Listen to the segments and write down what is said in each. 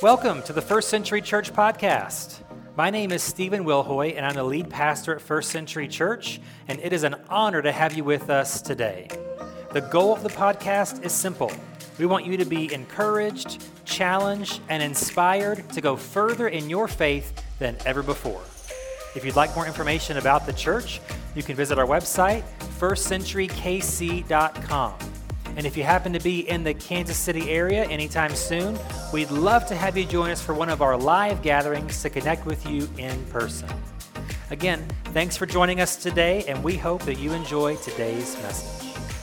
Welcome to the First Century Church Podcast. My name is Stephen Wilhoy, and I'm the lead pastor at First Century Church, and it is an honor to have you with us today. The goal of the podcast is simple. We want you to be encouraged, challenged, and inspired to go further in your faith than ever before. If you'd like more information about the church, you can visit our website, firstcenturykc.com. And if you happen to be in the Kansas City area anytime soon, we'd love to have you join us for one of our live gatherings to connect with you in person. Again, thanks for joining us today, and we hope that you enjoy today's message.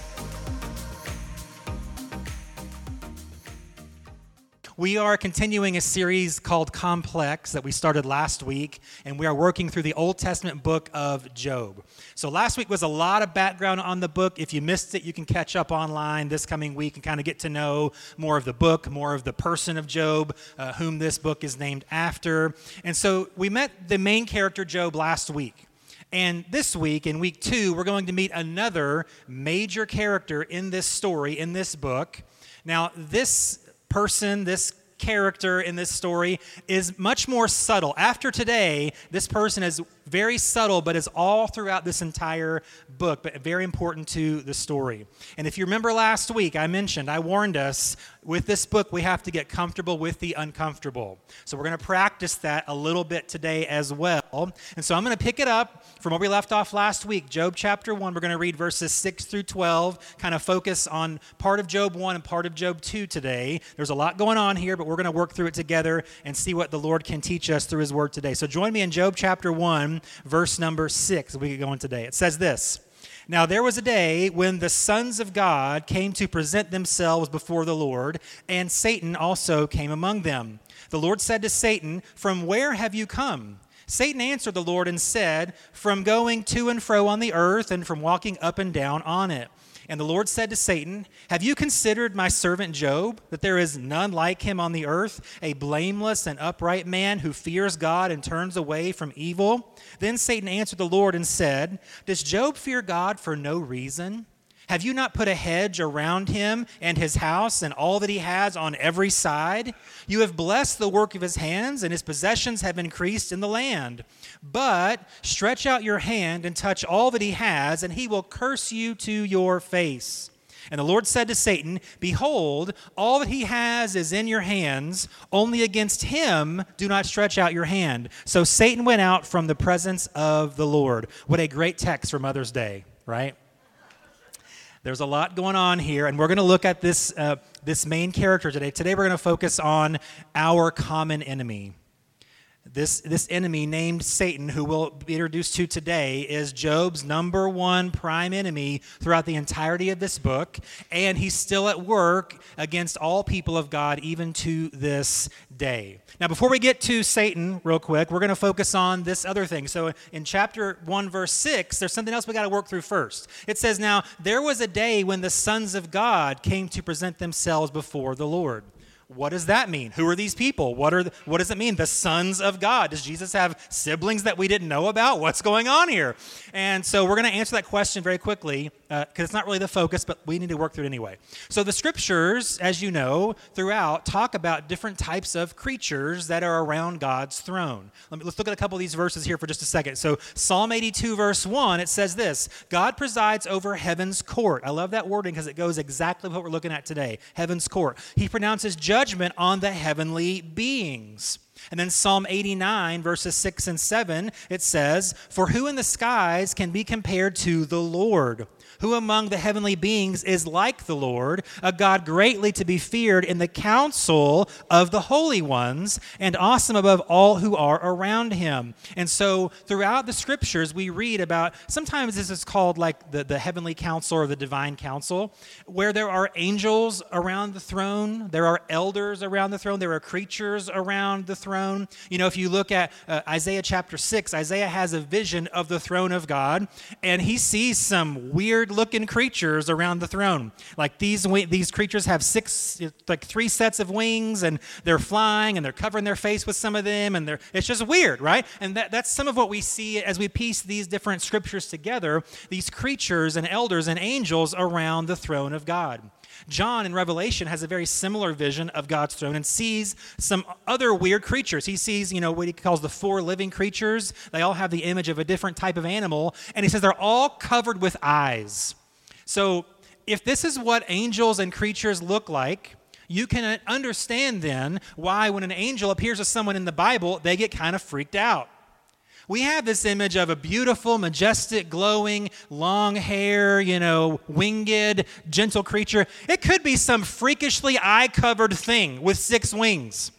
We are continuing a series called Complex that we started last week, and we are working through the Old Testament book of Job. So last week was a lot of background on the book. If you missed it, you can catch up online this coming week and kind of get to know more of the book, more of the person of Job, whom this book is named after. And so we met the main character, Job, last week. And this week, in week 2, we're going to meet another major character in this story, in this book. Now, this person, this character in this story is much more subtle. After today, this person is very subtle, but is all throughout this entire book, but very important to the story. And if you remember last week, I warned us, with this book, we have to get comfortable with the uncomfortable. So we're going to practice that a little bit today as well. And so I'm going to pick it up from where we left off last week, Job chapter 1. We're going to read verses 6 through 12, kind of focus on part of Job 1 and part of Job 2 today. There's a lot going on here, but we're going to work through it together and see what the Lord can teach us through his word today. So join me in Job chapter 1, verse number 6. We get going today. It says this: Now there was a day when the sons of God came to present themselves before the Lord, and Satan also came among them. The Lord said to Satan, "From where have you come?" Satan answered the Lord and said, "From going to and fro on the earth, and from walking up and down on it." And the Lord said to Satan, "Have you considered my servant Job, that there is none like him on the earth, a blameless and upright man who fears God and turns away from evil?" Then Satan answered the Lord and said, "Does Job fear God for no reason? Have you not put a hedge around him and his house and all that he has on every side? You have blessed the work of his hands, and his possessions have increased in the land. But stretch out your hand and touch all that he has, and he will curse you to your face." And the Lord said to Satan, "Behold, all that he has is in your hands. Only against him do not stretch out your hand." So Satan went out from the presence of the Lord. What a great text for Mother's Day, right? There's a lot going on here, and we're going to look at this main character today. Today we're going to focus on our common enemy. This enemy named Satan, who we'll be introduced to today, is Job's number one prime enemy throughout the entirety of this book, and he's still at work against all people of God even to this day. Now, before we get to Satan real quick, we're going to focus on this other thing. So in chapter 1, verse 6, there's something else we got to work through first. It says, "Now there was a day when the sons of God came to present themselves before the Lord." What does that mean? Who are these people? What does it mean? The sons of God. Does Jesus have siblings that we didn't know about? What's going on here? And so we're going to answer that question very quickly because it's not really the focus, but we need to work through it anyway. So the scriptures, as you know, throughout talk about different types of creatures that are around God's throne. Let's look at a couple of these verses here for just a second. So Psalm 82, verse 1, it says this: "God presides over heaven's court." I love that wording because it goes exactly what we're looking at today, heaven's court. He pronounces judgment on the heavenly beings. And then Psalm 89, verses 6 and 7, it says, "For who in the skies can be compared to the Lord? Who among the heavenly beings is like the Lord, a God greatly to be feared in the council of the holy ones, and awesome above all who are around him." And so throughout the scriptures, we read about, sometimes this is called like the heavenly council or the divine council, where there are angels around the throne, there are elders around the throne, there are creatures around the throne. You know, if you look at Isaiah chapter 6, Isaiah has a vision of the throne of God, and he sees some weird-looking creatures around the throne. Like these creatures have three sets of wings, and they're flying, and they're covering their face with some of them, and it's just weird, right? And that's some of what we see as we piece these different scriptures together, these creatures and elders and angels around the throne of God. John in Revelation has a very similar vision of God's throne and sees some other weird creatures. He sees, what he calls the 4 living creatures. They all have the image of a different type of animal, and he says they're all covered with eyes. So if this is what angels and creatures look like, you can understand then why when an angel appears to someone in the Bible, they get kind of freaked out. We have this image of a beautiful, majestic, glowing, long hair, winged, gentle creature. It could be some freakishly eye-covered thing with 6 wings.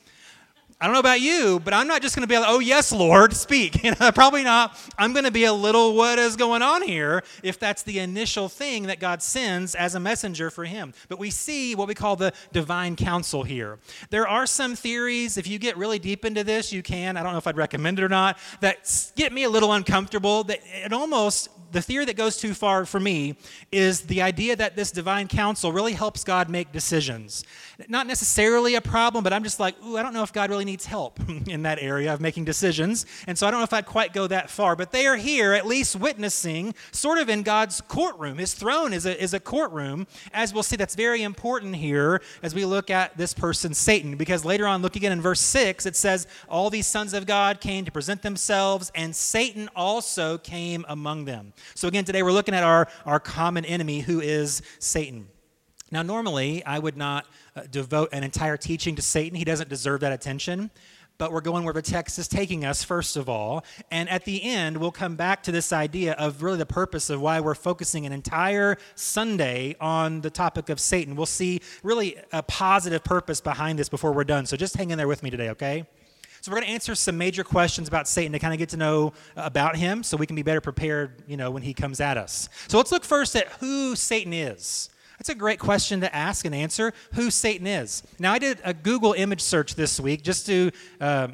I don't know about you, but I'm not just going to be like, oh, yes, Lord, speak. Probably not. I'm going to be a little, what is going on here, if that's the initial thing that God sends as a messenger for him. But we see what we call the divine counsel here. There are some theories, if you get really deep into this, you can, I don't know if I'd recommend it or not, that get me a little uncomfortable. That the theory that goes too far for me is the idea that this divine counsel really helps God make decisions. Not necessarily a problem, but I'm just like, I don't know if God really needs help in that area of making decisions. And so I don't know if I'd quite go that far. But they are here at least witnessing sort of in God's courtroom. His throne is a courtroom. As we'll see, that's very important here as we look at this person, Satan. Because later on, look again in verse 6, it says, all these sons of God came to present themselves, and Satan also came among them. So again, today we're looking at our common enemy, who is Satan. Now, normally, I would not devote an entire teaching to Satan. He doesn't deserve that attention. But we're going where the text is taking us, first of all. And at the end, we'll come back to this idea of really the purpose of why we're focusing an entire Sunday on the topic of Satan. We'll see really a positive purpose behind this before we're done. So just hang in there with me today, okay? So we're going to answer some major questions about Satan to kind of get to know about him so we can be better prepared, when he comes at us. So let's look first at who Satan is. That's a great question to ask and answer, who Satan is. Now, I did a Google image search this week just to, I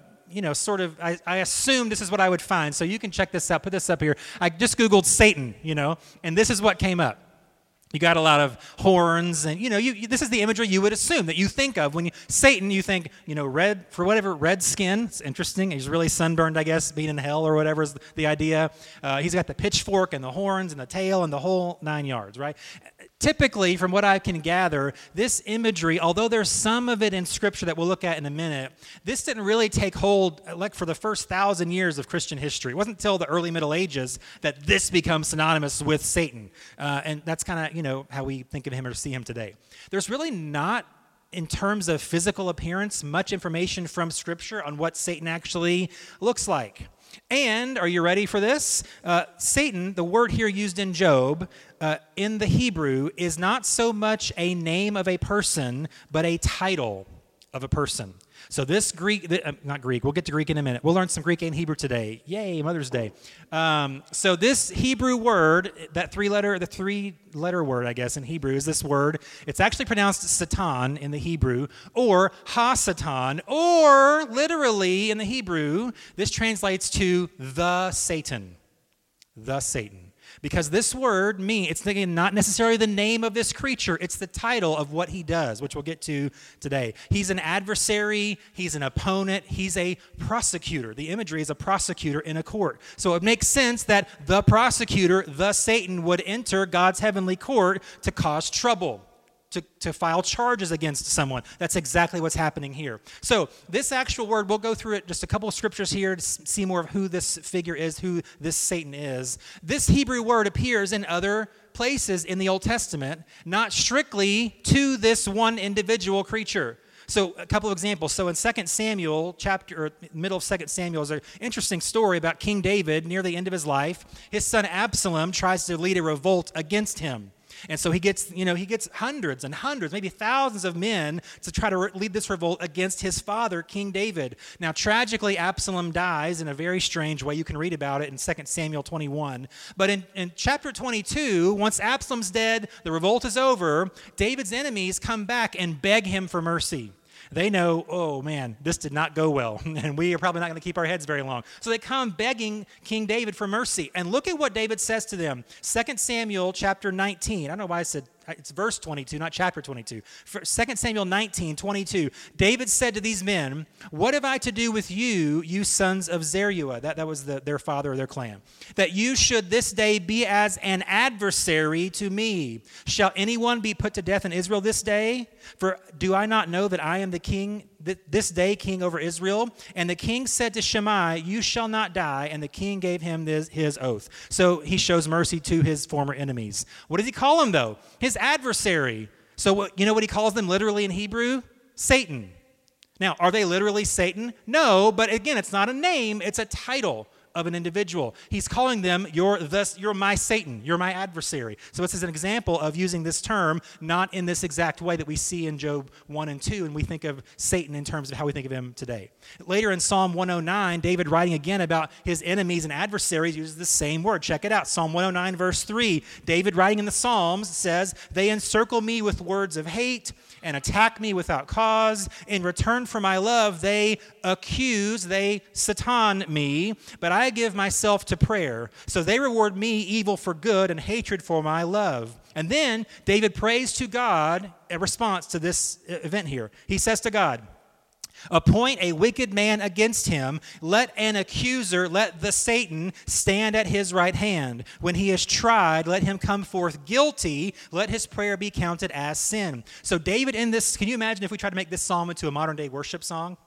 assumed this is what I would find. So you can check this out, put this up here. I just Googled Satan, and this is what came up. You got a lot of horns, and this is the imagery you would assume that you think of when Satan. You think red red skin. It's interesting. He's really sunburned, I guess, being in hell or whatever is the idea. He's got the pitchfork and the horns and the tail and the whole 9 yards, right? Typically, from what I can gather, this imagery, although there's some of it in Scripture that we'll look at in a minute, this didn't really take hold like for the first 1,000 years of Christian history. It wasn't until the early Middle Ages that this becomes synonymous with Satan, and that's kind of how we think of him or see him today. There's really not, in terms of physical appearance, much information from Scripture on what Satan actually looks like. And, are you ready for this? Satan, the word here used in Job, in the Hebrew, is not so much a name of a person, but a title of a person. So this not Greek, we'll get to Greek in a minute. We'll learn some Greek and Hebrew today. Yay, Mother's Day. So this Hebrew word, the three-letter word, I guess, in Hebrew is this word. It's actually pronounced Satan in the Hebrew, or Ha-Satan, or literally in the Hebrew, this translates to the Satan. The Satan. Because this word it's not necessarily the name of this creature, it's the title of what he does, which we'll get to today. He's an adversary, he's an opponent, he's a prosecutor. The imagery is a prosecutor in a court. So it makes sense that the prosecutor, the Satan, would enter God's heavenly court to cause trouble, to file charges against someone. That's exactly what's happening here. So this actual word, we'll go through it, just a couple of scriptures here to see more of who this figure is, who this Satan is. This Hebrew word appears in other places in the Old Testament, not strictly to this one individual creature. So a couple of examples. So in 2 Samuel, middle of 2 Samuel, is an interesting story about King David near the end of his life. His son Absalom tries to lead a revolt against him. And so he gets hundreds and hundreds, maybe thousands of men to try to lead this revolt against his father, King David. Now, tragically, Absalom dies in a very strange way. You can read about it in 2 Samuel 21. But in chapter 22, once Absalom's dead, the revolt is over, David's enemies come back and beg him for mercy. They know, oh man, this did not go well, and we are probably not going to keep our heads very long. So they come begging King David for mercy. And look at what David says to them. 2 Samuel chapter 19. I don't know why I said it's verse 22, not chapter 22. 2 Samuel 19:22. David said to these men, "What have I to do with you, you sons of Zeruiah?" That was their father or their clan. "That you should this day be as an adversary to me. Shall anyone be put to death in Israel this day? For do I not know that I am the king, this day king over Israel?" And the king said to Shimei, "You shall not die." And the king gave him his oath. So he shows mercy to his former enemies. What does he call him, though? His adversary. So you know what he calls them literally in Hebrew? Satan. Now, are they literally Satan? No, but again, it's not a name, it's a title of an individual. He's calling them, you're my Satan, you're my adversary. So this is an example of using this term, not in this exact way that we see in Job 1 and 2, and we think of Satan in terms of how we think of him today. Later in Psalm 109, David writing again about his enemies and adversaries uses the same word. Check it out. Psalm 109 verse 3, David writing in the Psalms says, "They encircle me with words of hate and attack me without cause. In return for my love, they Satan me, but I give myself to prayer. So they reward me evil for good and hatred for my love." And then David prays to God in response to this event here. He says to God, "Appoint a wicked man against him. Let an accuser, let the Satan, stand at his right hand. When he is tried, let him come forth guilty. Let his prayer be counted as sin." So David in this, can you imagine if we tried to make this psalm into a modern day worship song?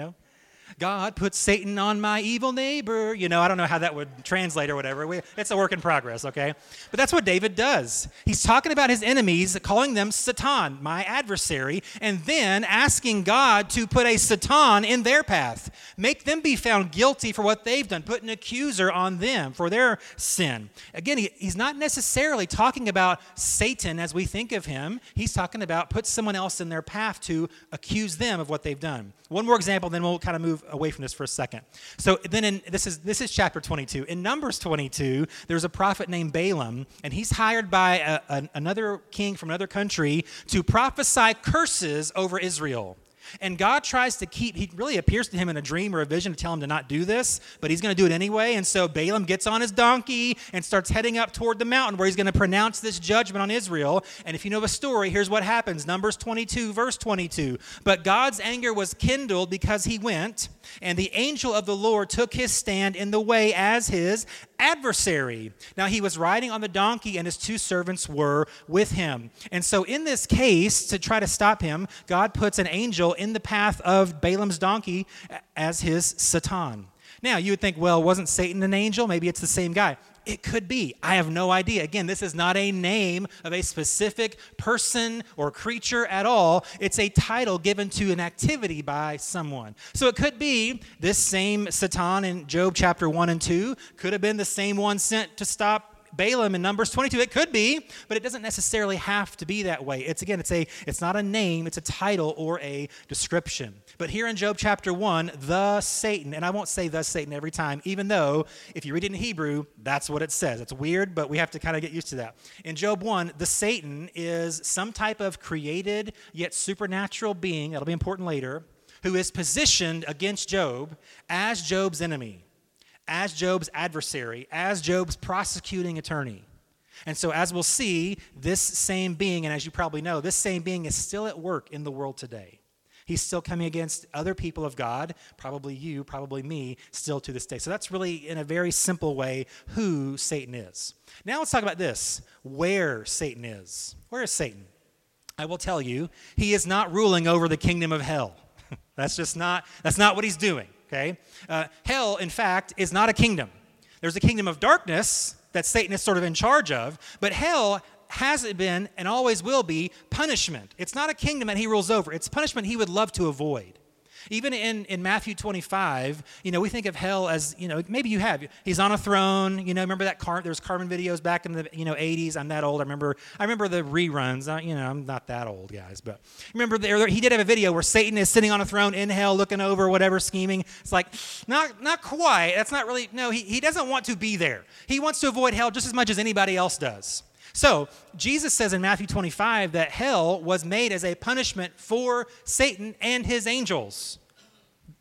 God put Satan on my evil neighbor. I don't know how that would translate or whatever. It's a work in progress, okay? But that's what David does. He's talking about his enemies, calling them Satan, my adversary, and then asking God to put a Satan in their path. Make them be found guilty for what they've done. Put an accuser on them for their sin. Again, he's not necessarily talking about Satan as we think of him. He's talking about put someone else in their path to accuse them of what they've done. One more example, then we'll kind of move away from this for a second. So then this is chapter 22. In Numbers 22, there's a prophet named Balaam, and he's hired by another king from another country to prophesy curses over Israel. And God tries to he really appears to him in a dream or a vision to tell him to not do this, but he's going to do it anyway. And so Balaam gets on his donkey and starts heading up toward the mountain where he's going to pronounce this judgment on Israel. And if you know the story, here's what happens. Numbers 22, verse 22. "But God's anger was kindled because he went, and the angel of the Lord took his stand in the way as his adversary. Now he was riding on the donkey, and his two servants were with him." And so in this case, to try to stop him, God puts an angel in the path of Balaam's donkey as his Satan. Now, you would think, well, wasn't Satan an angel? Maybe it's the same guy. It could be. I have no idea. Again, this is not a name of a specific person or creature at all. It's a title given to an activity by someone. So it could be this same Satan in Job chapter 1 and 2 could have been the same one sent to stop Balaam in Numbers 22. It could be, but it doesn't necessarily have to be that way. It's not a name, it's a title or a description. But here in Job chapter 1, the Satan, and I won't say the Satan every time, even though if you read it in Hebrew, that's what it says. It's weird, but we have to kind of get used to that. In Job 1, the Satan is some type of created yet supernatural being, that'll be important later, who is positioned against Job as Job's enemy, as Job's adversary, as Job's prosecuting attorney. And so as we'll see, this same being, and as you probably know, this same being is still at work in the world today. He's still coming against other people of God, probably you, probably me, still to this day. So that's really, in a very simple way, who Satan is. Now let's talk about this, where Satan is. Where is Satan? I will tell you, he is not ruling over the kingdom of hell. That's not what he's doing. Okay? Hell, in fact, is not a kingdom. There's a kingdom of darkness that Satan is sort of in charge of, but hell has been and always will be punishment. It's not a kingdom that he rules over. It's punishment he would love to avoid. Even in Matthew 25, we think of hell as, maybe you have. He's on a throne. Remember that there's Carmen videos back in the 80s. I'm that old. I remember the reruns. I'm not that old, guys, but remember he did have a video where Satan is sitting on a throne in hell, looking over, whatever, scheming. It's like not quite. That's not really. No, he doesn't want to be there. He wants to avoid hell just as much as anybody else does. So Jesus says in Matthew 25 that hell was made as a punishment for Satan and his angels.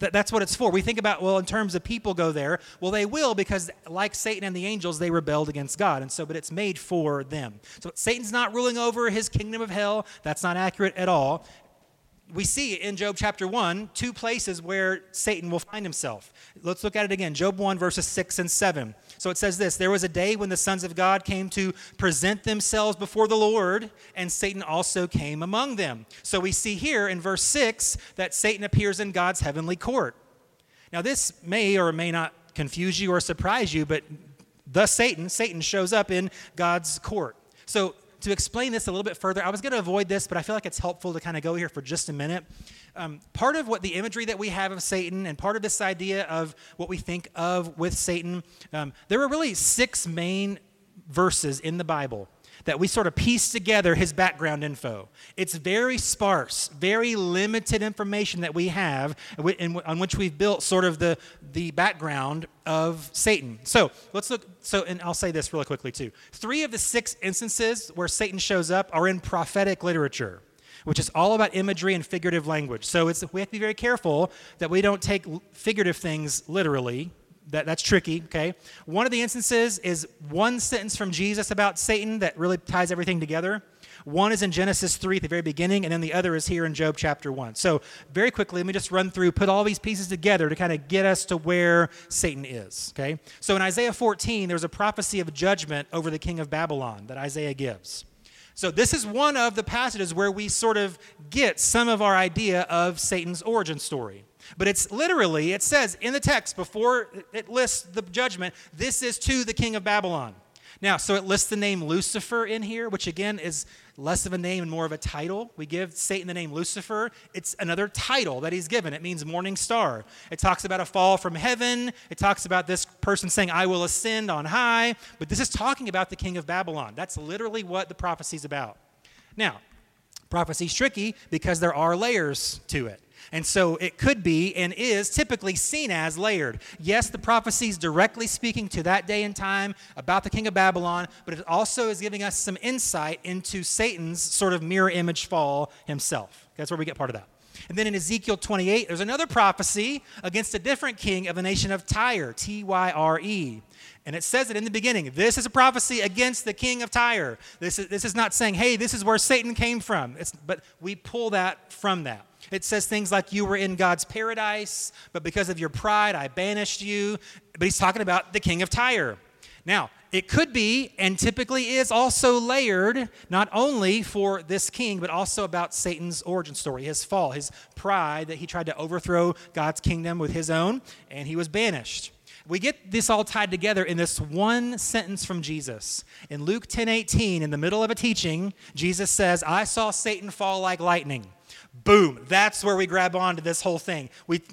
That's what it's for. We think about, well, in terms of people go there. Well, they will because like Satan and the angels, they rebelled against God. And so, but it's made for them. So Satan's not ruling over his kingdom of hell. That's not accurate at all. We see in Job chapter 1, 2 places where Satan will find himself. Let's look at it again. Job 1, verses 6 and 7. So it says this, there was a day when the sons of God came to present themselves before the Lord, and Satan also came among them. So we see here in verse 6 that Satan appears in God's heavenly court. Now this may or may not confuse you or surprise you, but Satan shows up in God's court. So to explain this a little bit further, I was going to avoid this, but I feel like it's helpful to kind of go here for just a minute. Part of what the imagery that we have of Satan and part of this idea of what we think of with Satan, there are really 6 main verses in the Bible that we sort of piece together his background info. It's very sparse, very limited information that we have on which we've built sort of the background of Satan. So let's look, and I'll say this really quickly too. 3 of the 6 instances where Satan shows up are in prophetic literature, which is all about imagery and figurative language. So we have to be very careful that we don't take figurative things literally. That's tricky, okay? One of the instances is one sentence from Jesus about Satan that really ties everything together. One is in Genesis 3 at the very beginning, and then the other is here in Job chapter 1. So very quickly, let me just run through, put all these pieces together to kind of get us to where Satan is, okay? So in Isaiah 14, there's a prophecy of judgment over the king of Babylon that Isaiah gives. So this is one of the passages where we sort of get some of our idea of Satan's origin story. But it's literally, it says in the text before it lists the judgment, this is to the king of Babylon. Now, so it lists the name Lucifer in here, which again is less of a name and more of a title. We give Satan the name Lucifer. It's another title that he's given. It means morning star. It talks about a fall from heaven. It talks about this person saying, I will ascend on high. But this is talking about the king of Babylon. That's literally what the prophecy's about. Now, prophecy's tricky because there are layers to it. And so it could be and is typically seen as layered. Yes, the prophecy is directly speaking to that day and time about the king of Babylon, but it also is giving us some insight into Satan's sort of mirror image fall himself. That's where we get part of that. And then in Ezekiel 28, there's another prophecy against a different king of the nation of Tyre, Tyre. And it says it in the beginning. This is a prophecy against the king of Tyre. This is not saying, hey, this is where Satan came from. But we pull that from that. It says things like, you were in God's paradise, but because of your pride, I banished you. But he's talking about the king of Tyre. Now, it could be, and typically is also layered, not only for this king, but also about Satan's origin story, his fall, his pride that he tried to overthrow God's kingdom with his own, and he was banished. We get this all tied together in this one sentence from Jesus. In Luke 10:18, in the middle of a teaching, Jesus says, I saw Satan fall like lightning. Boom. That's where we grab onto this whole thing.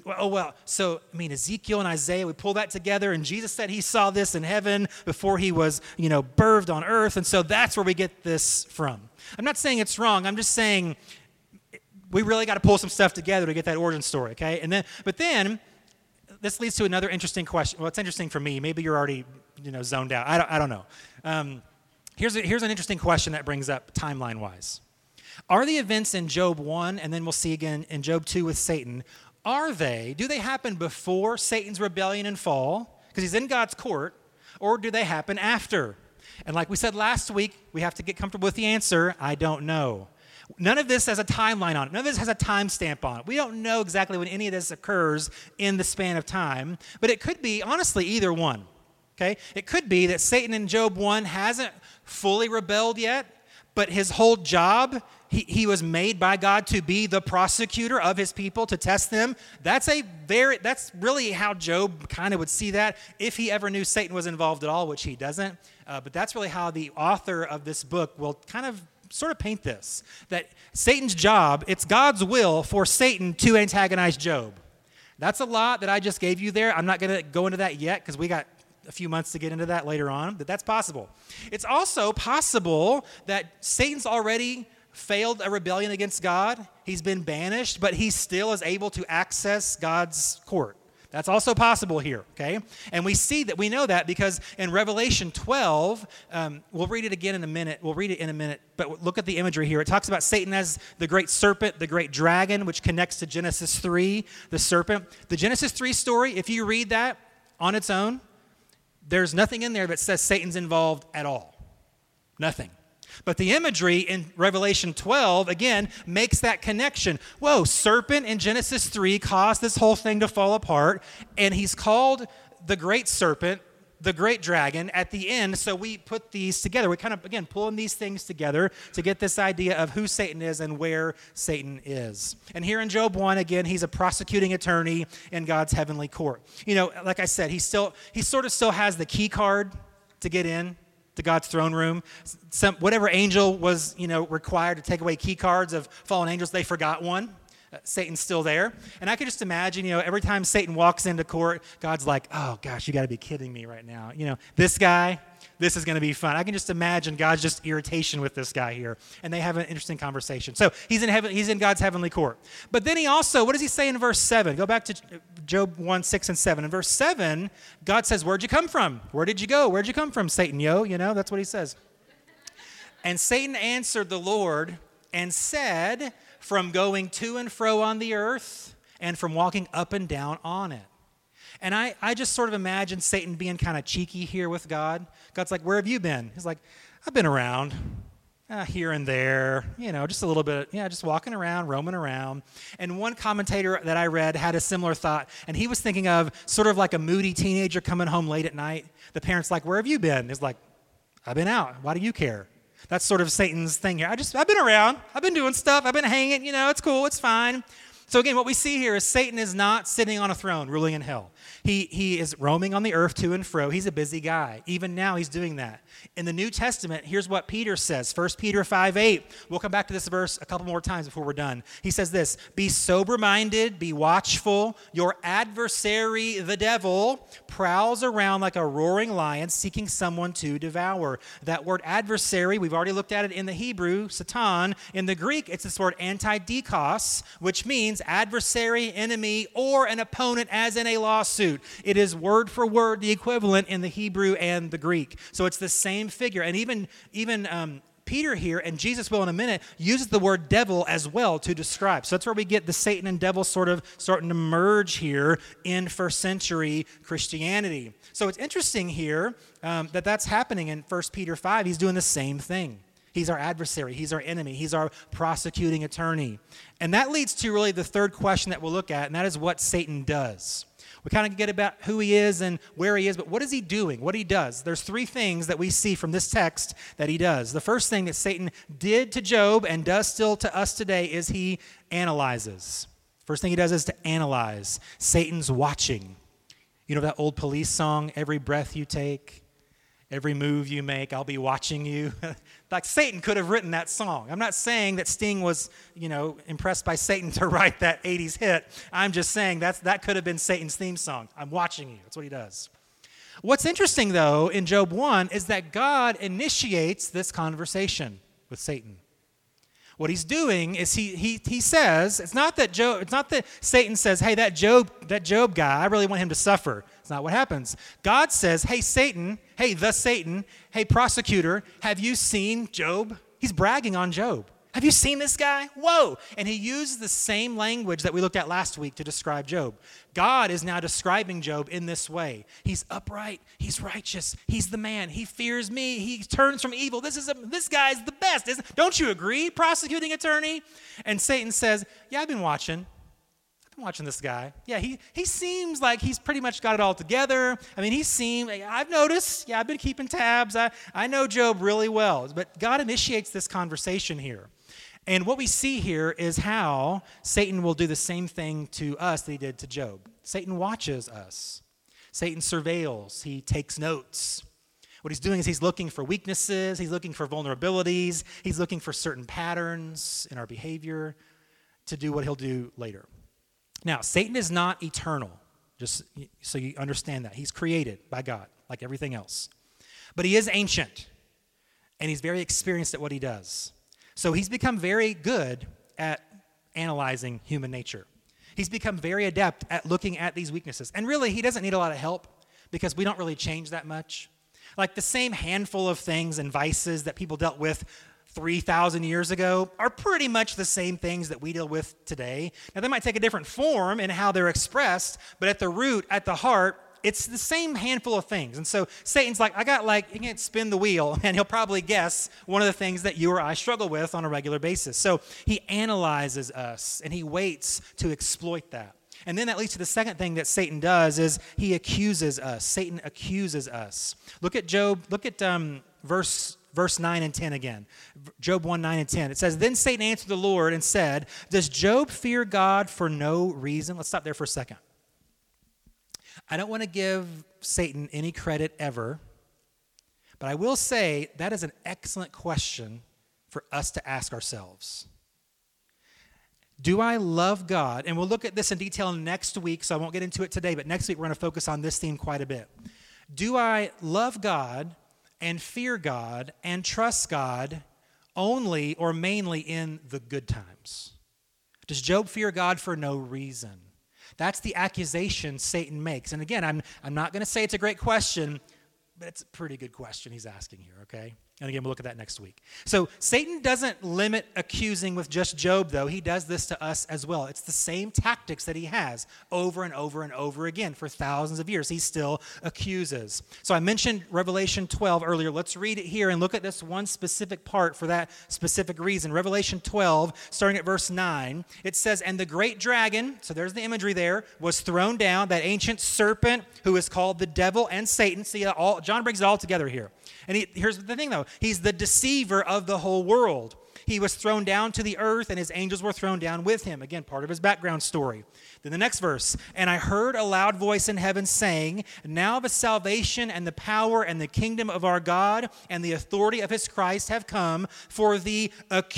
So Ezekiel and Isaiah, we pull that together, and Jesus said he saw this in heaven before he was, birthed on earth, and so that's where we get this from. I'm not saying it's wrong. I'm just saying we really got to pull some stuff together to get that origin story, okay? But then this leads to another interesting question. Well, it's interesting for me. Maybe you're already, zoned out. I don't know. Here's an interesting question that brings up timeline-wise. Are the events in Job 1, and then we'll see again in Job 2 with Satan, do they happen before Satan's rebellion and fall, because he's in God's court, or do they happen after? And like we said last week, we have to get comfortable with the answer, I don't know. None of this has a timeline on it. None of this has a timestamp on it. We don't know exactly when any of this occurs in the span of time, but it could be, honestly, either one. Okay? It could be that Satan in Job 1 hasn't fully rebelled yet, but his whole job, he was made by God to be the prosecutor of his people, to test them. That's really how Job kind of would see that, if he ever knew Satan was involved at all, which he doesn't. But that's really how the author of this book will kind of sort of paint this, that Satan's job, it's God's will for Satan to antagonize Job. That's a lot that I just gave you there. I'm not going to go into that yet because we got a few months to get into that later on, but that's possible. It's also possible that Satan's already failed a rebellion against God. He's been banished, but he still is able to access God's court. That's also possible here, okay? And we know that because in Revelation 12, we'll read it again in a minute. We'll read it in a minute, but look at the imagery here. It talks about Satan as the great serpent, the great dragon, which connects to Genesis 3, the serpent. The Genesis 3 story, if you read that on its own, there's nothing in there that says Satan's involved at all. Nothing. But the imagery in Revelation 12, again, makes that connection. Whoa, serpent in Genesis 3 caused this whole thing to fall apart, and he's called the great serpent, the great dragon at the end. So we put these together. We kind of, again, pulling these things together to get this idea of who Satan is and where Satan is. And here in Job 1, again, he's a prosecuting attorney in God's heavenly court. You know, like I said, he sort of still has the key card to get in to God's throne room. Whatever angel was, required to take away key cards of fallen angels, they forgot one. Satan's still there. And I can just imagine, every time Satan walks into court, God's like, oh gosh, you got to be kidding me right now. This guy, this is going to be fun. I can just imagine God's just irritation with this guy here. And they have an interesting conversation. So he's in heaven, he's in God's heavenly court. But then he also, what does he say in verse 7? Go back to Job 1, 6, and 7. In verse 7, God says, where'd you come from? Where did you go? Where'd you come from, Satan, That's what he says. And Satan answered the Lord and said, from going to and fro on the earth and from walking up and down on it. And I just sort of imagine Satan being kind of cheeky here with God. God's like, where have you been? He's like, I've been around here and there, just a little bit, just walking around, roaming around. And one commentator that I read had a similar thought, and he was thinking of sort of like a moody teenager coming home late at night. The parent's like, where have you been? He's like, I've been out. Why do you care? That's sort of Satan's thing here. I've been around. I've been doing stuff. I've been hanging. It's cool. It's fine. So again, what we see here is Satan is not sitting on a throne ruling in hell. He is roaming on the earth to and fro. He's a busy guy. Even now, he's doing that. In the New Testament, here's what Peter says. 1 Peter 5:8. We'll come back to this verse a couple more times before we're done. He says this, be sober-minded, be watchful. Your adversary, the devil, prowls around like a roaring lion seeking someone to devour. That word adversary, we've already looked at it in the Hebrew, Satan. In the Greek, it's this word antidikos, which means adversary, enemy, or an opponent as in a lawsuit. It is word for word the equivalent in the Hebrew and the Greek. So it's the same figure. And even Peter here, and Jesus will in a minute, uses the word devil as well to describe. So that's where we get the Satan and devil sort of starting to merge here in first century Christianity. So it's interesting here that's happening in 1 Peter 5. He's doing the same thing. He's our adversary. He's our enemy. He's our prosecuting attorney. And that leads to really the third question that we'll look at, and that is what Satan does. We kind of get about who he is and where he is, but what is he doing? What he does? There's three things that we see from this text that he does. The first thing that Satan did to Job and does still to us today is he analyzes. First thing he does is to analyze. Satan's watching. You know that old Police song, every breath you take, every move you make, I'll be watching you. Like Satan could have written that song. I'm not saying that Sting was, impressed by Satan to write that 80s hit. I'm just saying that could have been Satan's theme song. I'm watching you. That's what he does. What's interesting, though, in Job 1 is that God initiates this conversation with Satan. What he's doing is he says, it's not that Satan says, hey, that Job guy, I really want him to suffer. It's not what happens. God says, hey, Satan, hey, prosecutor, have you seen Job? He's bragging on Job. Have you seen this guy? Whoa. And he used the same language that we looked at last week to describe Job. God is now describing Job in this way. He's upright. He's righteous. He's the man. He fears me. He turns from evil. This guy's the best. Don't you agree, prosecuting attorney? And Satan says, yeah, I've been watching this guy. Yeah, he seems like he's pretty much got it all together. I mean, I've noticed. Yeah, I've been keeping tabs. I know Job really well. But God initiates this conversation here. And what we see here is how Satan will do the same thing to us that he did to Job. Satan watches us. Satan surveils. He takes notes. What he's doing is he's looking for weaknesses. He's looking for vulnerabilities. He's looking for certain patterns in our behavior to do what he'll do later. Now, Satan is not eternal, just so you understand that. He's created by God, like everything else. But he is ancient, and he's very experienced at what he does. So he's become very good at analyzing human nature. He's become very adept at looking at these weaknesses. And really, he doesn't need a lot of help because we don't really change that much. Like the same handful of things and vices that people dealt with 3,000 years ago are pretty much the same things that we deal with today. Now, they might take a different form in how they're expressed, but at the root, at the heart, it's the same handful of things. And so Satan's like, he can't spin the wheel, and he'll probably guess one of the things that you or I struggle with on a regular basis. So he analyzes us, and he waits to exploit that. And then that leads to the second thing that Satan does is he accuses us. Satan accuses us. Look at Job, verse 9 and 10 again. Job 1, 9 and 10. It says, "Then Satan answered the Lord and said, 'Does Job fear God for no reason?'" Let's stop there for a second. I don't want to give Satan any credit ever, but I will say that is an excellent question for us to ask ourselves. Do I love God? And we'll look at this in detail next week, so I won't get into it today, but next week we're going to focus on this theme quite a bit. Do I love God and fear God and trust God only or mainly in the good times? Does Job fear God for no reason? That's the accusation Satan makes. And again, I'm not going to say it's a great question, but it's a pretty good question he's asking here, okay? And again, we'll look at that next week. So Satan doesn't limit accusing with just Job, though. He does this to us as well. It's the same tactics that he has over and over and over again for thousands of years. He still accuses. So I mentioned Revelation 12 earlier. Let's read it here and look at this one specific part for that specific reason. Revelation 12, starting at verse 9, it says, "And the great dragon," so there's the imagery there, "was thrown down, that ancient serpent who is called the devil and Satan." See, John brings it all together here. And here's the thing, though. He's the deceiver of the whole world. He was thrown down to the earth, and his angels were thrown down with him. Again, part of his background story. Then the next verse, "And I heard a loud voice in heaven saying, 'Now the salvation and the power and the kingdom of our God and the authority of his Christ have come, for the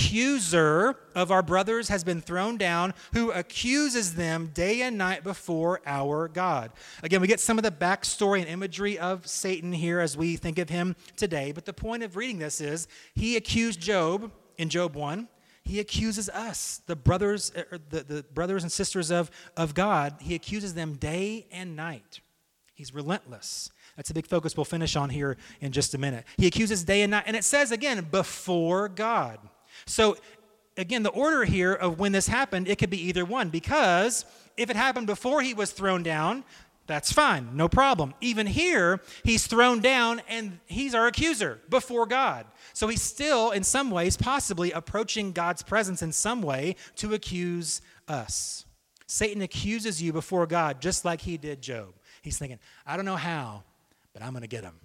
accuser of our brothers has been thrown down, who accuses them day and night before our God.'" Again, we get some of the backstory and imagery of Satan here as we think of him today. But the point of reading this is he accused Job in Job 1. He accuses us, the brothers and sisters of God. He accuses them day and night. He's relentless. That's a big focus we'll finish on here in just a minute. He accuses day and night. And it says, again, before God. So, again, the order here of when this happened, it could be either one. Because if it happened before he was thrown down, that's fine, no problem. Even here, he's thrown down and he's our accuser before God. So he's still, in some ways, possibly approaching God's presence in some way to accuse us. Satan accuses you before God just like he did Job. He's thinking, I don't know how, but I'm going to get him.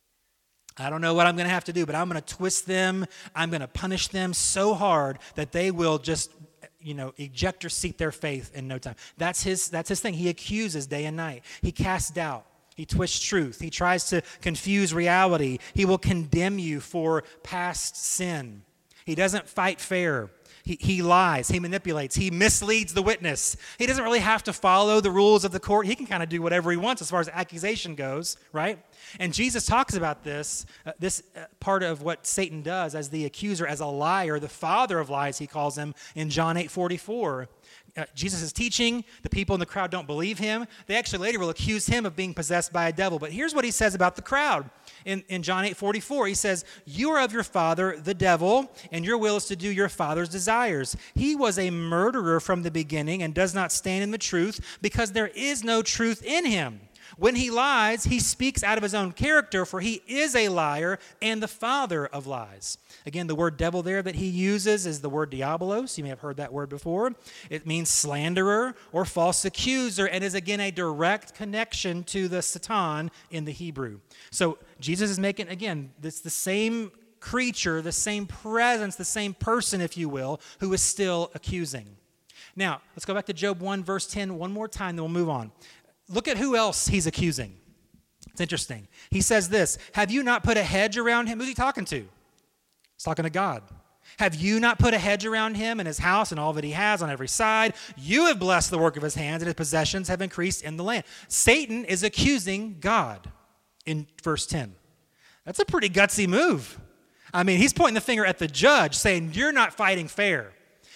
I don't know what I'm going to have to do, but I'm going to twist them. I'm going to punish them so hard that they will just eject or seat their faith in no time. That's his thing. He accuses day and night. He casts doubt. He twists truth. He tries to confuse reality. He will condemn you for past sin. He doesn't fight fair. He lies. He manipulates. He misleads the witness. He doesn't really have to follow the rules of the court. He can kind of do whatever he wants as far as accusation goes, right? And Jesus talks about this part of what Satan does as the accuser, as a liar, the father of lies, he calls him in John 8:44. Jesus is teaching. The people in the crowd don't believe him. They actually later will accuse him of being possessed by a devil. But here's what he says about the crowd. In John 8:44, he says, "You are of your father, the devil, and your will is to do your father's desires. He was a murderer from the beginning and does not stand in the truth because there is no truth in him. When he lies, he speaks out of his own character, for he is a liar and the father of lies." Again, the word devil there that he uses is the word diabolos. You may have heard that word before. It means slanderer or false accuser and is, again, a direct connection to the Satan in the Hebrew. So Jesus is making, again, it's the same creature, the same presence, the same person, if you will, who is still accusing. Now, let's go back to Job 1, verse 10 one more time, then we'll move on. Look at who else he's accusing. It's interesting. He says this, "Have you not put a hedge around him?" Who's he talking to? He's talking to God. "Have you not put a hedge around him and his house and all that he has on every side? You have blessed the work of his hands, and his possessions have increased in the land." Satan is accusing God in verse 10. That's a pretty gutsy move. I mean, he's pointing the finger at the judge, saying, "You're not fighting fair.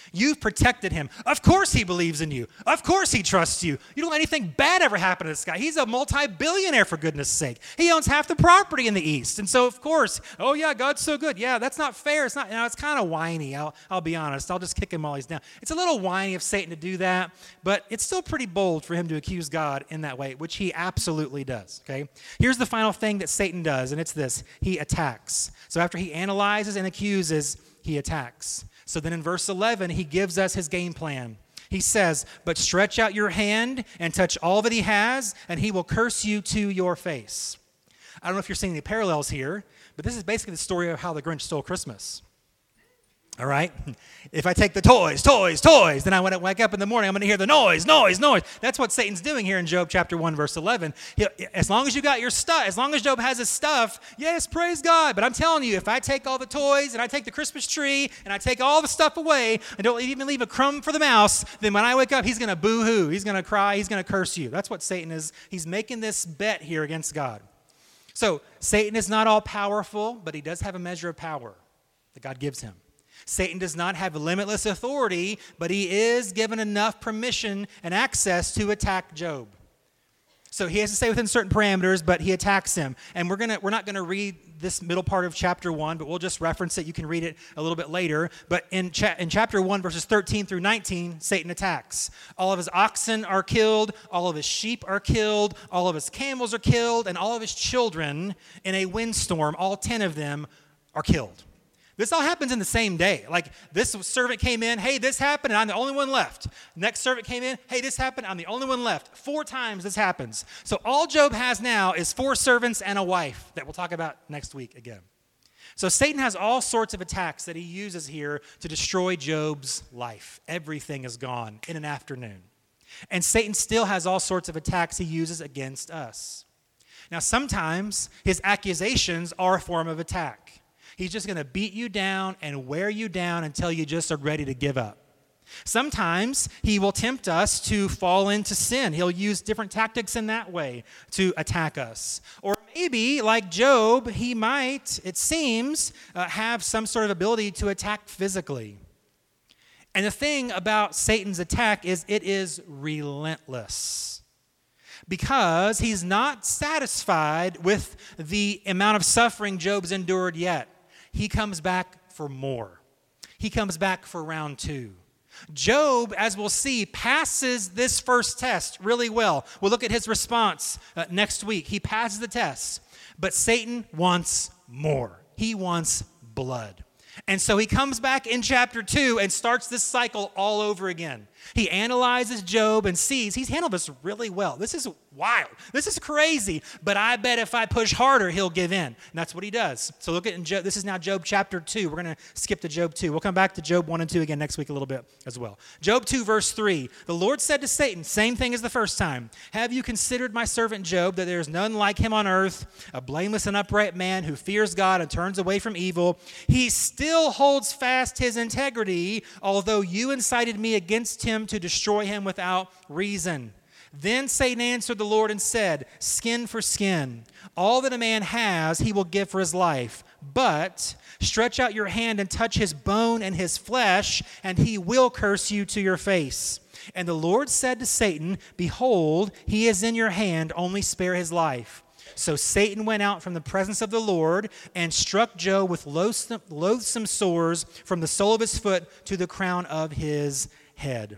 You've protected him. Of course he believes in you. Of course he trusts you. You don't let anything bad ever happen to this guy. He's a multi-billionaire, for goodness sake. He owns half the property in the East. And so, of course, oh yeah, God's so good. Yeah, that's not fair. It's not, it's kind of whiny. I'll be honest. I'll just kick him while he's down. It's a little whiny of Satan to do that, but it's still pretty bold for him to accuse God in that way, which he absolutely does, okay? Here's the final thing that Satan does, and it's this. He attacks. So after he analyzes and accuses, he attacks. So then in verse 11, he gives us his game plan. He says, but stretch out your hand and touch all that he has, and he will curse you to your face. I don't know if you're seeing any parallels here, but this is basically the story of how the Grinch stole Christmas. All right? If I take the toys, then when I wake up in the morning, I'm going to hear the noise. That's what Satan's doing here in Job chapter 1, verse 11. As long as you got your stuff, as long as Job has his stuff, yes, praise God. But I'm telling you, if I take all the toys and I take the Christmas tree and I take all the stuff away and don't even leave a crumb for the mouse, then when I wake up, he's going to boo-hoo. He's going to cry. He's going to curse you. That's what Satan is. He's making this bet here against God. So Satan is not all powerful, but he does have a measure of power that God gives him. Satan does not have limitless authority, but he is given enough permission and access to attack Job. So he has to stay within certain parameters, but he attacks him. And we're not going to read this middle part of chapter 1, but we'll just reference it. You can read it a little bit later. But in chapter 1, verses 13 through 19, Satan attacks. All of his oxen are killed, all of his sheep are killed, all of his camels are killed, and all of his children in a windstorm, all 10 of them are killed. This all happens in the same day. Like this servant came in, hey, this happened, and I'm the only one left. Next servant came in, hey, this happened, I'm the only one left. 4 times this happens. So all Job has now is 4 servants and a wife that we'll talk about next week again. So Satan has all sorts of attacks that he uses here to destroy Job's life. Everything is gone in an afternoon. And Satan still has all sorts of attacks he uses against us. Now, sometimes his accusations are a form of attack. He's just going to beat you down and wear you down until you just are ready to give up. Sometimes he will tempt us to fall into sin. He'll use different tactics in that way to attack us. Or maybe, like Job, he might, it seems, have some sort of ability to attack physically. And the thing about Satan's attack is it is relentless. Because he's not satisfied with the amount of suffering Job's endured yet. He comes back for more. He comes back for round 2. Job, as we'll see, passes this first test really well. We'll look at his response next week. He passes the test, but Satan wants more. He wants blood. And so he comes back in chapter 2 and starts this cycle all over again. He analyzes Job and sees he's handled this really well. This is wild. This is crazy. But I bet if I push harder, he'll give in. And that's what he does. So look at Job. This is now Job chapter 2. We're going to skip to Job 2. We'll come back to Job 1 and 2 again next week a little bit as well. Job 2 verse 3. The Lord said to Satan, same thing as the first time. Have you considered my servant Job, that there is none like him on earth, a blameless and upright man who fears God and turns away from evil? He still holds fast his integrity, although you incited me against him to destroy him without reason. Then Satan answered the Lord and said, skin for skin. All that a man has, he will give for his life. But stretch out your hand and touch his bone and his flesh, and he will curse you to your face. And the Lord said to Satan, behold, he is in your hand, only spare his life. So Satan went out from the presence of the Lord and struck Job with loathsome sores from the sole of his foot to the crown of his head.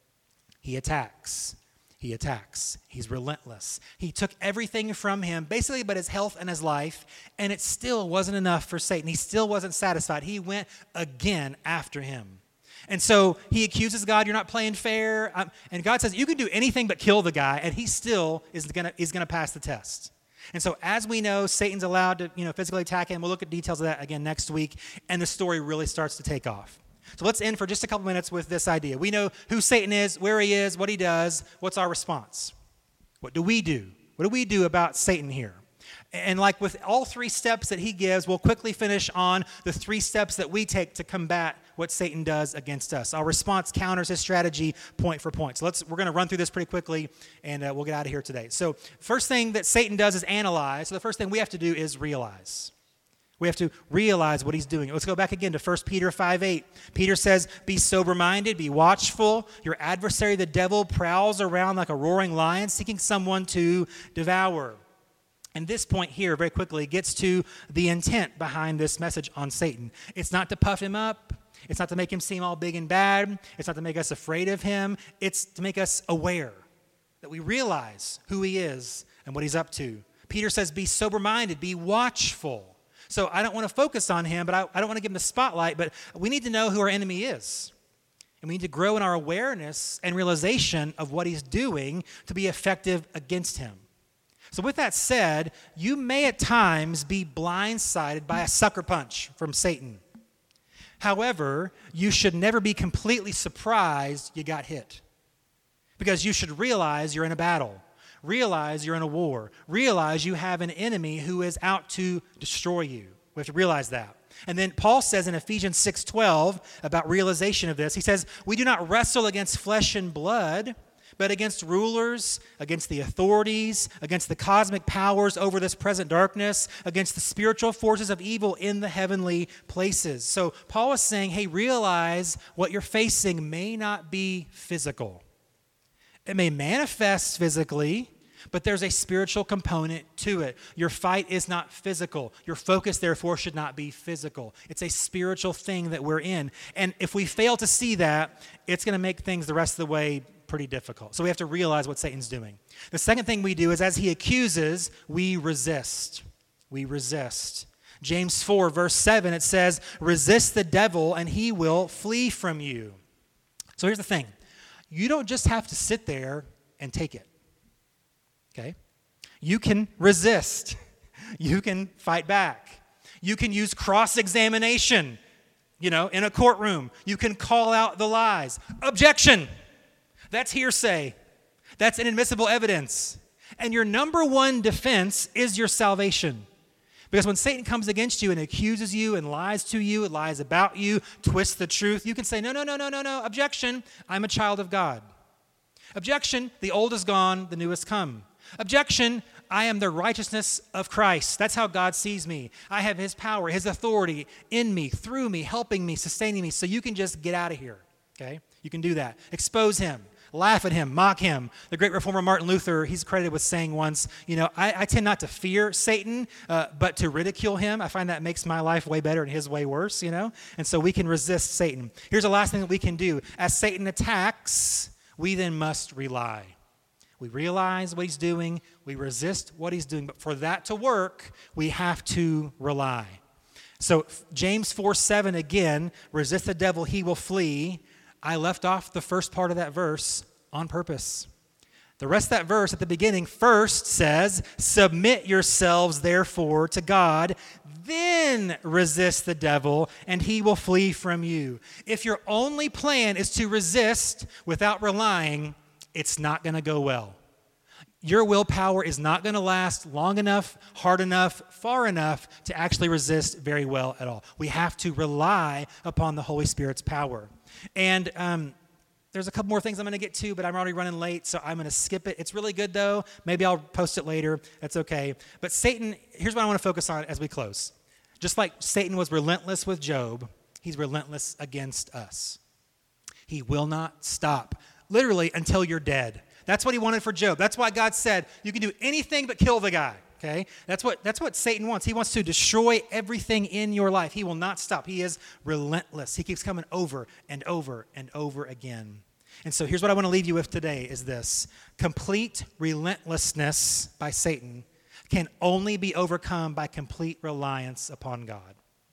He attacks. He attacks. He's relentless. He took everything from him, basically but his health and his life, and it still wasn't enough for Satan. He still wasn't satisfied. He went again after him. And so he accuses God, you're not playing fair. And God says, you can do anything but kill the guy, and he still is going to pass the test. And so as we know, Satan's allowed to physically attack him. We'll look at details of that again next week, and the story really starts to take off. So let's end for just a couple minutes with this idea. We know who Satan is, where he is, what he does. What's our response? What do we do? What do we do about Satan here? And like with all 3 steps that he gives, we'll quickly finish on the 3 steps that we take to combat what Satan does against us. Our response counters his strategy point for point. So we're going to run through this pretty quickly, and we'll get out of here today. So first thing that Satan does is analyze. So the first thing we have to do is realize. We have to realize what he's doing. Let's go back again to 1 Peter 5:8. Peter says, be sober-minded, be watchful. Your adversary, the devil, prowls around like a roaring lion, seeking someone to devour. And this point here, very quickly, gets to the intent behind this message on Satan. It's not to puff him up. It's not to make him seem all big and bad. It's not to make us afraid of him. It's to make us aware that we realize who he is and what he's up to. Peter says, be sober-minded, be watchful. So I don't want to focus on him, but I don't want to give him the spotlight, but we need to know who our enemy is. And we need to grow in our awareness and realization of what he's doing to be effective against him. So with that said, you may at times be blindsided by a sucker punch from Satan. However, you should never be completely surprised you got hit. Because you should realize you're in a battle. Realize you're in a war. Realize you have an enemy who is out to destroy you. We have to realize that. And then Paul says in Ephesians 6:12 about realization of this, he says, we do not wrestle against flesh and blood, but against rulers, against the authorities, against the cosmic powers over this present darkness, against the spiritual forces of evil in the heavenly places. So Paul is saying, hey, realize what you're facing may not be physical. It may manifest physically, but there's a spiritual component to it. Your fight is not physical. Your focus, therefore, should not be physical. It's a spiritual thing that we're in. And if we fail to see that, it's going to make things the rest of the way pretty difficult. So we have to realize what Satan's doing. The second thing we do is as he accuses, we resist. We resist. James 4, verse 7, it says, resist the devil and he will flee from you. So here's the thing. You don't just have to sit there and take it, okay? You can resist. You can fight back. You can use cross-examination, in a courtroom. You can call out the lies. Objection. That's hearsay. That's inadmissible evidence. And your number one defense is your salvation. Because when Satan comes against you and accuses you and lies to you, lies about you, twists the truth, you can say, no, objection, I'm a child of God. Objection, the old is gone, the new has come. Objection, I am the righteousness of Christ. That's how God sees me. I have his power, his authority in me, through me, helping me, sustaining me. So you can just get out of here, okay? You can do that. Expose him. Laugh at him, mock him. The great reformer Martin Luther, he's credited with saying once, I tend not to fear Satan, but to ridicule him. I find that makes my life way better and his way worse, And so we can resist Satan. Here's the last thing that we can do. As Satan attacks, we then must rely. We realize what he's doing. We resist what he's doing. But for that to work, we have to rely. So James 4:7 again, resist the devil, he will flee. I left off the first part of that verse on purpose. The rest of that verse at the beginning first says, submit yourselves therefore to God, then resist the devil, and he will flee from you. If your only plan is to resist without relying, it's not going to go well. Your willpower is not going to last long enough, hard enough, far enough to actually resist very well at all. We have to rely upon the Holy Spirit's power. And there's a couple more things I'm going to get to, but I'm already running late, so I'm going to skip it. It's really good, though. Maybe I'll post it later. That's okay. But Satan, here's what I want to focus on as we close. Just like Satan was relentless with Job, he's relentless against us. He will not stop, literally, until you're dead. That's what he wanted for Job. That's why God said, you can do anything but kill the guy. Okay? That's what Satan wants. He wants to destroy everything in your life. He will not stop. He is relentless. He keeps coming over and over and over again. And so here's what I want to leave you with today is this. Complete relentlessness by Satan can only be overcome by complete reliance upon God.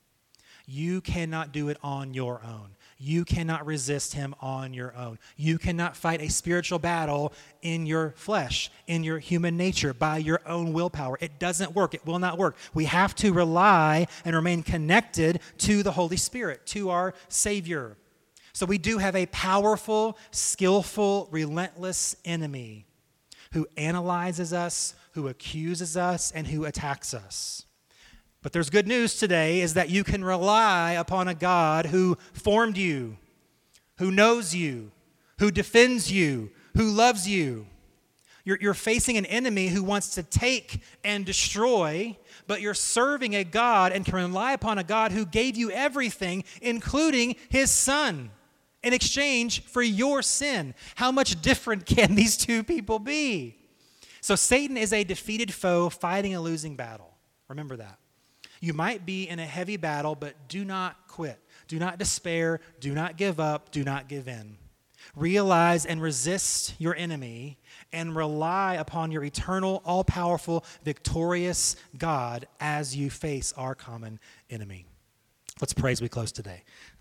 You cannot do it on your own. You cannot resist him on your own. You cannot fight a spiritual battle in your flesh, in your human nature, by your own willpower. It doesn't work. It will not work. We have to rely and remain connected to the Holy Spirit, to our Savior. So we do have a powerful, skillful, relentless enemy who analyzes us, who accuses us, and who attacks us. But there's good news today is that you can rely upon a God who formed you, who knows you, who defends you, who loves you. You're facing an enemy who wants to take and destroy, but you're serving a God and can rely upon a God who gave you everything, including his son, in exchange for your sin. How much different can these two people be? So Satan is a defeated foe fighting a losing battle. Remember that. You might be in a heavy battle, but do not quit. Do not despair. Do not give up. Do not give in. Realize and resist your enemy and rely upon your eternal, all-powerful, victorious God as you face our common enemy. Let's pray as we close today.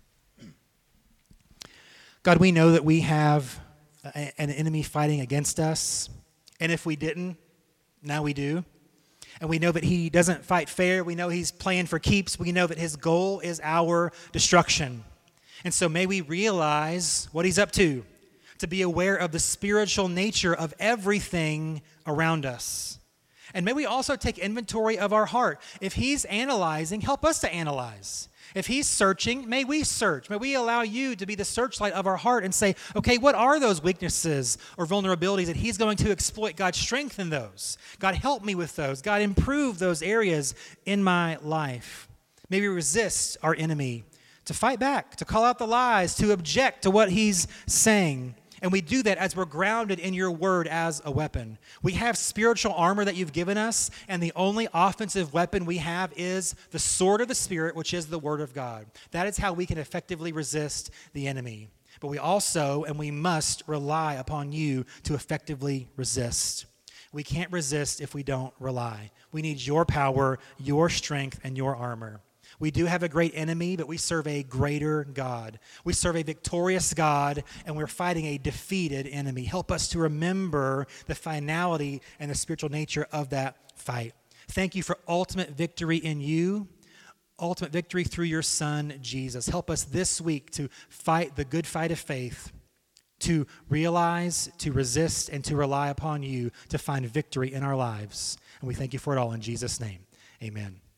God, we know that we have an enemy fighting against us, and if we didn't, now we do. And we know that he doesn't fight fair. We know he's playing for keeps. We know that his goal is our destruction. And so may we realize what he's up to be aware of the spiritual nature of everything around us. And may we also take inventory of our heart. If he's analyzing, help us to analyze. If he's searching, may we search. May we allow you to be the searchlight of our heart and say, okay, what are those weaknesses or vulnerabilities that he's going to exploit? God, strengthen those. God, help me with those. God, improve those areas in my life. May we resist our enemy, to fight back, to call out the lies, to object to what he's saying. And we do that as we're grounded in your word as a weapon. We have spiritual armor that you've given us, and the only offensive weapon we have is the sword of the Spirit, which is the word of God. That is how we can effectively resist the enemy. But we also, and we must, rely upon you to effectively resist. We can't resist if we don't rely. We need your power, your strength, and your armor. We do have a great enemy, but we serve a greater God. We serve a victorious God, and we're fighting a defeated enemy. Help us to remember the finality and the spiritual nature of that fight. Thank you for ultimate victory in you, ultimate victory through your Son, Jesus. Help us this week to fight the good fight of faith, to realize, to resist, and to rely upon you to find victory in our lives. And we thank you for it all in Jesus' name. Amen.